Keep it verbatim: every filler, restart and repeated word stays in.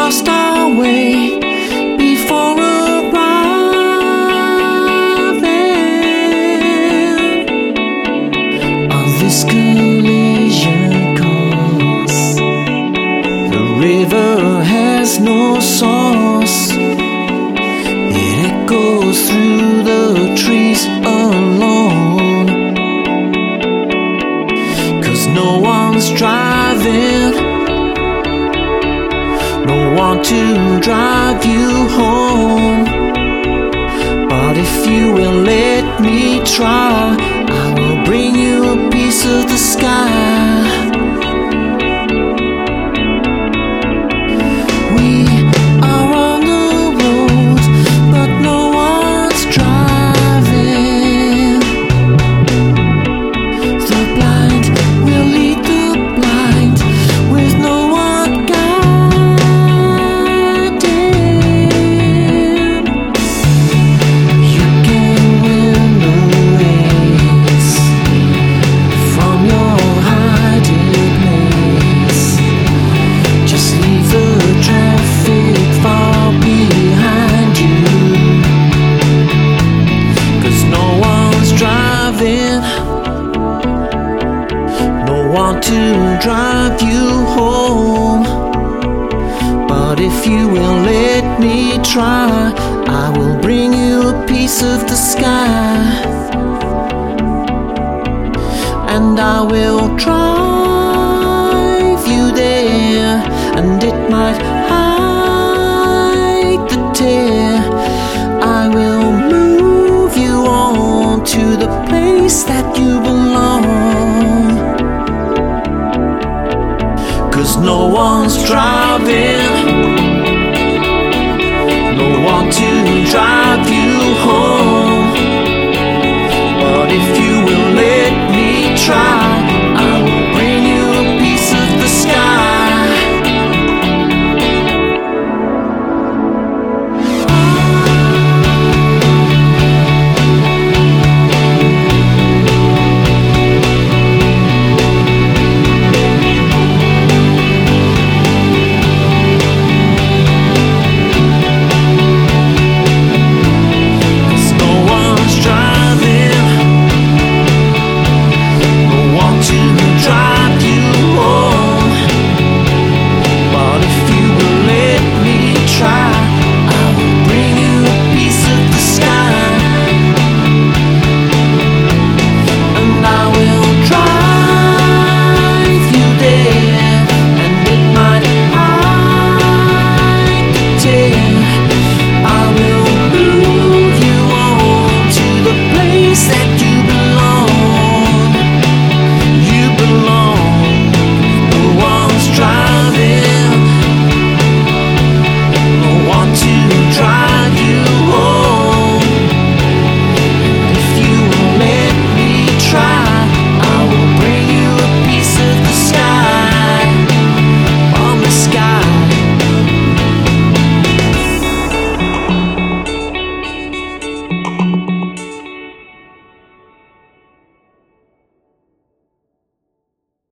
lost our way before arriving on this collision course. The river has no source, it echoes through the trees alone, 'cause no one's driving, no one to drive you home. But if you will let me try, I will bring you a piece of the sky. We are on the road, but no one's driving. The blind will lead the blind, with no one guiding. You can win the race from your hiding place. Just leave the traffic far behind you, 'cause no one's driving, no one to drive you home. But if you will let me try, I will bring you a piece of the sky, and I will drive you there, and it might hide the tear. I will move you on to the place that you belong, 'cause no one's driving,